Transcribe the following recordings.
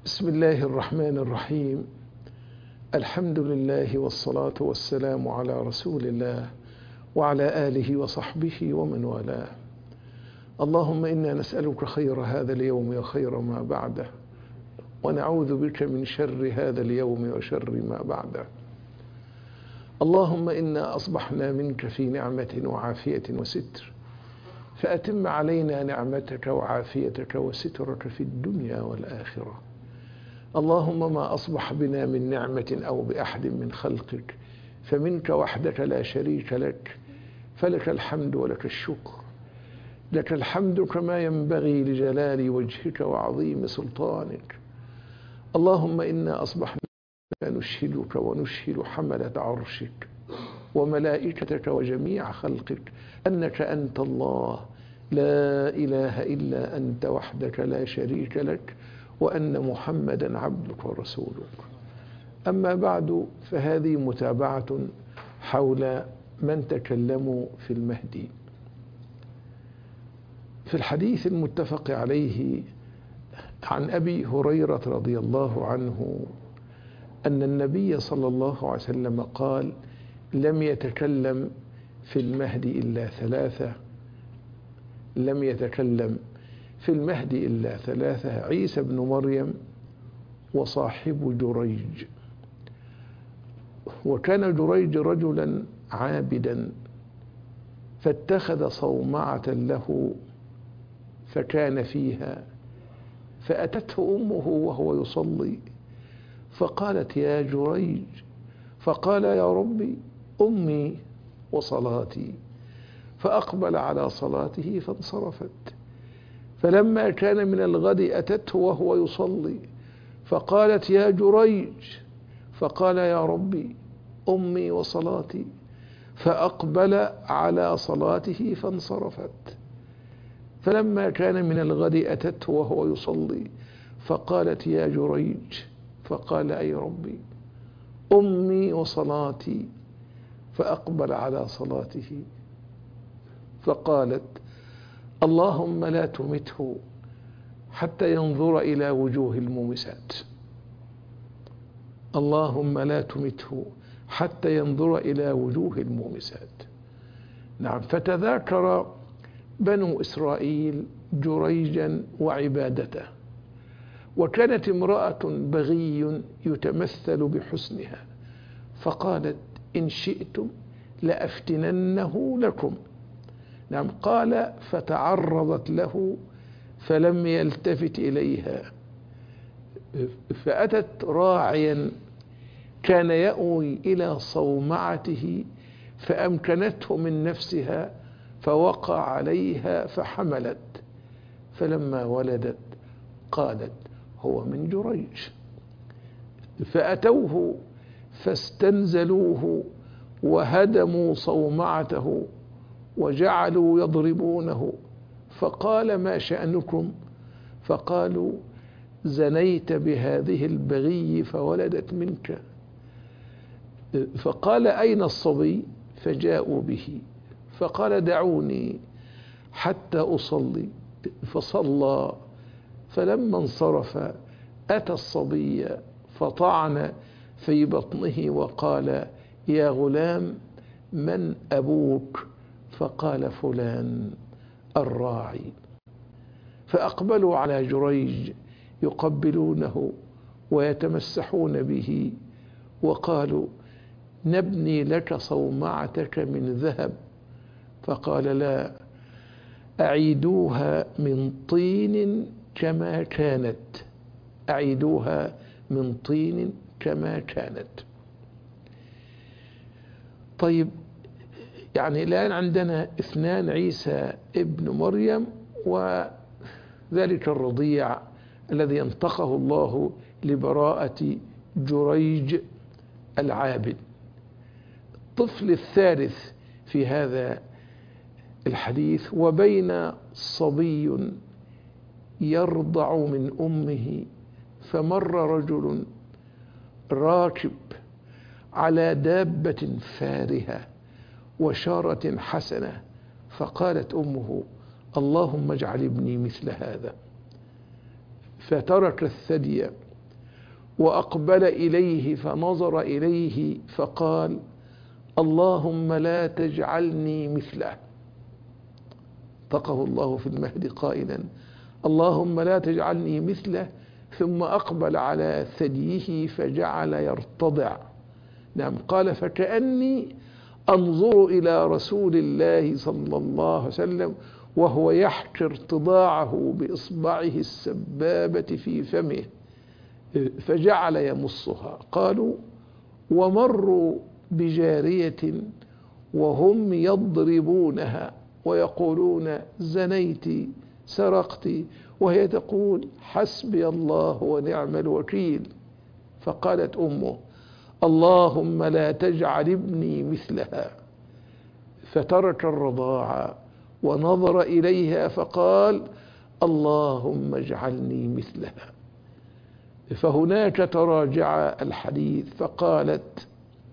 بسم الله الرحمن الرحيم. الحمد لله والصلاة والسلام على رسول الله وعلى آله وصحبه ومن والاه. اللهم إنا نسألك خير هذا اليوم وخير ما بعده، ونعوذ بك من شر هذا اليوم وشر ما بعده. اللهم إنا أصبحنا منك في نعمة وعافية وستر، فأتم علينا نعمتك وعافيتك وسترك في الدنيا والآخرة. اللهم ما أصبح بنا من نعمة أو بأحد من خلقك فمنك وحدك لا شريك لك، فلك الحمد ولك الشكر. لك الحمد كما ينبغي لجلال وجهك وعظيم سلطانك. اللهم إنا أصبحنا نشهدك ونشهد حملة عرشك وملائكتك وجميع خلقك أنك أنت الله لا إله إلا أنت وحدك لا شريك لك، وأن محمدا عبدك ورسولك. أما بعد، فهذه متابعة حول من تكلموا في المهدي. في الحديث المتفق عليه عن أبي هريرة رضي الله عنه أن النبي صلى الله عليه وسلم قال: لم يتكلم في المهدي إلا ثلاثة، لم يتكلم في المهدي إلا ثلاثة: عيسى بن مريم، وصاحب جريج. وكان جريج رجلا عابدا، فاتخذ صومعة له فكان فيها، فأتته أمه وهو يصلي فقالت: يا جريج. فقال: يا ربي، أمي وصلاتي. فأقبل على صلاته فانصرفت. فلما كان من الغد أتته وهو يصلي فقالت: يا جريج. فقال: يا ربي، أمي وصلاتي. فأقبل على صلاته فانصرفت. فلما كان من الغد أتته وهو يصلي فقالت: يا جريج. فقال: أي ربي، أمي وصلاتي. فأقبل على صلاته. فقالت: اللهم لا تمته حتى ينظر إلى وجوه المومسات، اللهم لا تمته حتى ينظر إلى وجوه المومسات. نعم. فتذاكر بنو إسرائيل جريجا وعبادته، وكانت امرأة بغي يتمثل بحسنها، فقالت: إن شئتم لأفتننه لكم. نعم. قال: فتعرضت له فلم يلتفت إليها، فأتت راعيا كان يأوي إلى صومعته فأمكنته من نفسها، فوقع عليها فحملت. فلما ولدت قالت: هو من جريج. فأتوه فاستنزلوه وهدموا صومعته وجعلوا يضربونه. فقال: ما شأنكم؟ فقالوا: زنيت بهذه البغي فولدت منك. فقال: أين الصبي؟ فجاءوا به. فقال: دعوني حتى أصلي. فصلى. فلما انصرف أتى الصبي فطعن في بطنه وقال: يا غلام، من أبوك؟ فقال: فلان الراعي. فأقبلوا على جريج يقبلونه ويتمسحون به، وقالوا: نبني لك صومعتك من ذهب. فقال: لا، أعيدوها من طين كما كانت، أعيدوها من طين كما كانت. طيب، يعني الآن عندنا اثنان: عيسى ابن مريم وذلك الرضيع الذي انطقه الله لبراءة جريج العابد. الطفل الثالث في هذا الحديث: وبين صبي يرضع من أمه فمر رجل راكب على دابة فارهة وشارة حسنة، فقالت أمه: اللهم اجعل ابني مثل هذا. فترك الثدي وأقبل إليه فنظر إليه فقال: اللهم لا تجعلني مثله. طقه الله في المهد قائلا: اللهم لا تجعلني مثله، ثم أقبل على ثدييه فجعل يرتضع. نعم، قال: فكأني أنظر إلى رسول الله صلى الله عليه وسلم وهو يحكي ارتضاعه بإصبعه السبابة في فمه، فجعل يمصها. قالوا: ومروا بجارية وهم يضربونها ويقولون: زنيت، سرقت، وهي تقول: حسبي الله ونعم الوكيل. فقالت أمه: اللهم لا تجعل ابني مثلها. فترك الرضاعة ونظر إليها فقال: اللهم اجعلني مثلها. فهناك تراجع الحديث، فقالت: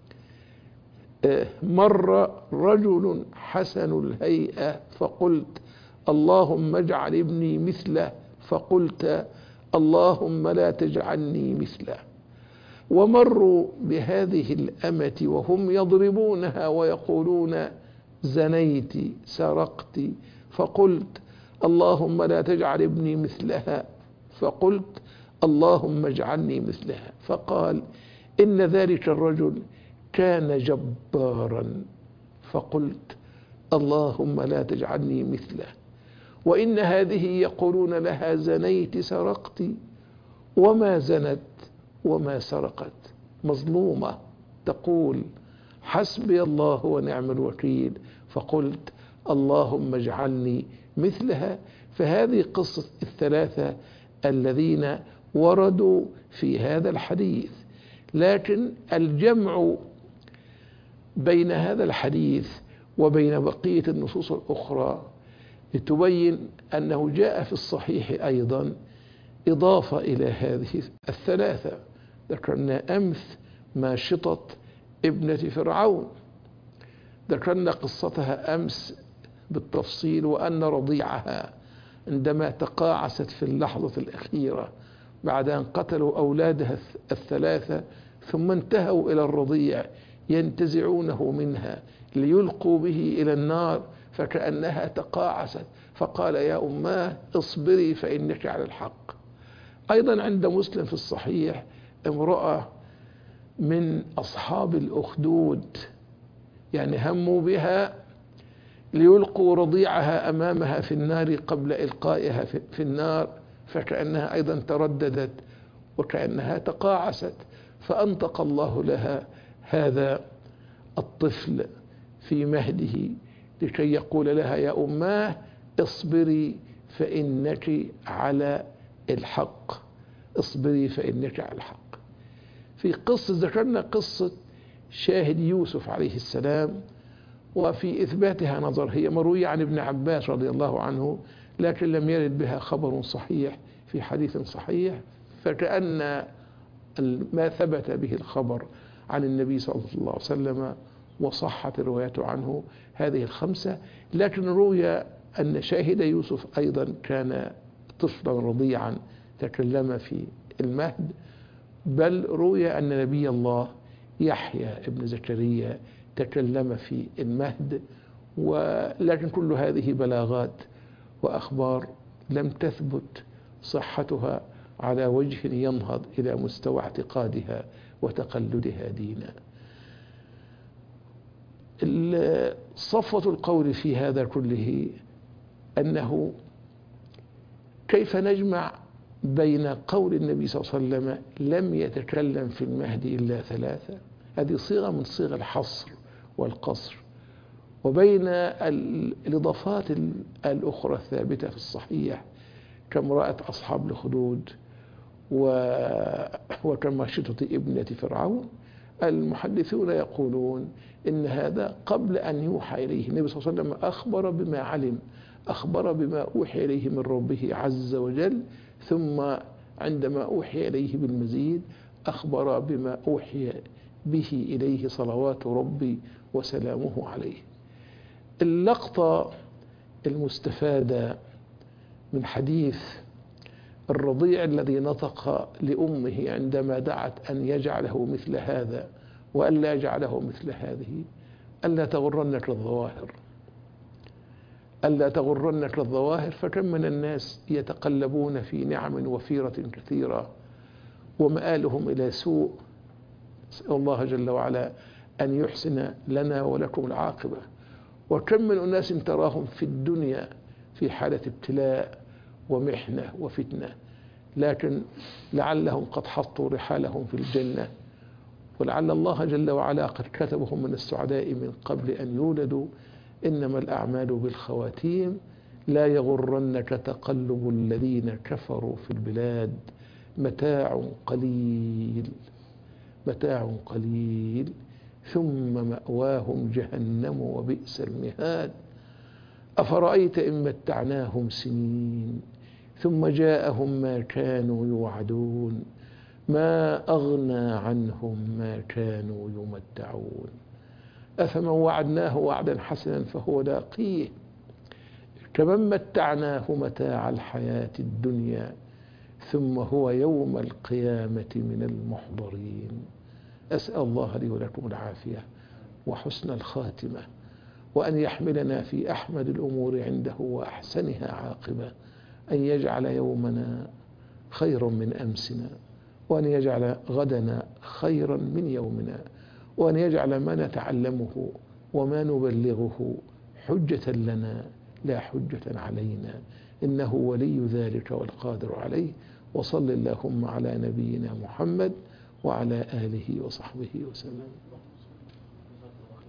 مر رجل حسن الهيئة فقلت: اللهم اجعل ابني مثله، فقلت: اللهم لا تجعلني مثله. ومروا بهذه الأمة وهم يضربونها ويقولون: زنيت، سرقت، فقلت: اللهم لا تجعل ابني مثلها، فقلت: اللهم اجعلني مثلها. فقال: إن ذلك الرجل كان جبارا، فقلت: اللهم لا تجعلني مثله. وإن هذه يقولون لها: زنيت، سرقت، وما زنت وما سرقت، مظلومة تقول: حسبي الله ونعم الوكيل. فقلت: اللهم اجعلني مثلها. فهذه قصة الثلاثة الذين وردوا في هذا الحديث. لكن الجمع بين هذا الحديث وبين بقية النصوص الأخرى لتبين أنه جاء في الصحيح أيضا إضافة إلى هذه الثلاثة. ذكرنا أمس ماشطة ابنة فرعون، ذكرنا قصتها أمس بالتفصيل، وأن رضيعها عندما تقاعست في اللحظة الأخيرة بعد أن قتلوا أولادها الثلاثة ثم انتهوا إلى الرضيع ينتزعونه منها ليلقوا به إلى النار، فكأنها تقاعست فقال: يا أماه اصبري فإنك على الحق. أيضا عند مسلم في الصحيح امرأة من أصحاب الأخدود، يعني هموا بها ليلقوا رضيعها أمامها في النار قبل إلقائها في النار، فكأنها أيضا ترددت وكأنها تقاعست، فأنطق الله لها هذا الطفل في مهده لكي يقول لها: يا أماه اصبري فإنك على الحق، اصبري فإنك على الحق. في قصة ذكرنا قصة شاهد يوسف عليه السلام، وفي إثباتها نظر، هي مروية عن ابن عباس رضي الله عنه، لكن لم يرد بها خبر صحيح في حديث صحيح، فكأن ما ثبت به الخبر عن النبي صلى الله عليه وسلم وصحت الروايات عنه هذه الخمسة. لكن روي أن شاهد يوسف أيضا كان طفلا رضيعا تكلم في المهد، بل روي أن نبي الله يحيى ابن زكريا تكلم في المهد. ولكن كل هذه بلاغات وأخبار لم تثبت صحتها على وجه ينهض إلى مستوى اعتقادها وتقلدها دينا. صفوة القول في هذا كله أنه كيف نجمع بين قول النبي صلى الله عليه وسلم: لم يتكلم في المهد إلا ثلاثة، هذه صيغة من صيغ الحصر والقصر، وبين الإضافات الأخرى الثابتة في الصحيح كامرأة أصحاب الأخدود وكماشطة ابنة فرعون. المحدثون يقولون إن هذا قبل أن يوحى إليه. النبي صلى الله عليه وسلم أخبر بما علم، أخبر بما أوحي إليه من ربه عز وجل، ثم عندما أوحي إليه بالمزيد أخبر بما أوحي به إليه صلوات ربي وسلامه عليه. اللقطة المستفادة من حديث الرضيع الذي نطق لأمه عندما دعت أن يجعله مثل هذا وألا يجعله مثل هذه: ألا تغرنك الظواهر، ألا تغرنك الظواهر. فكم من الناس يتقلبون في نعم وفيرة كثيرة ومآلهم إلى سوء. نسأل الله جل وعلا أن يحسن لنا ولكم العاقبة. وكم من أناس تراهم في الدنيا في حالة ابتلاء ومحنة وفتنة، لكن لعلهم قد حطوا رحالهم في الجنة، ولعل الله جل وعلا قد كتبهم من السعداء من قبل أن يولدوا. إنما الأعمال بالخواتيم. لا يغرنك تقلب الذين كفروا في البلاد، متاع قليل، متاع قليل ثم مأواهم جهنم وبئس المهاد. أفرأيت إن متعناهم سنين ثم جاءهم ما كانوا يوعدون ما أغنى عنهم ما كانوا يمتعون. أفمن وعدناه وعدا حسنا فهو لاقيه كمن متعناه متاع الحياة الدنيا ثم هو يوم القيامة من المحضرين. أسأل الله لي ولكم العافية وحسن الخاتمة، وأن يحملنا في أحمد الأمور عنده وأحسنها عاقبة، أن يجعل يومنا خيرا من أمسنا، وأن يجعل غدنا خيرا من يومنا، وأن يجعل ما نتعلمه وما نبلغه حجة لنا لا حجة علينا، إنه ولي ذلك والقادر عليه. وصل اللهم على نبينا محمد وعلى آله وصحبه وسلم.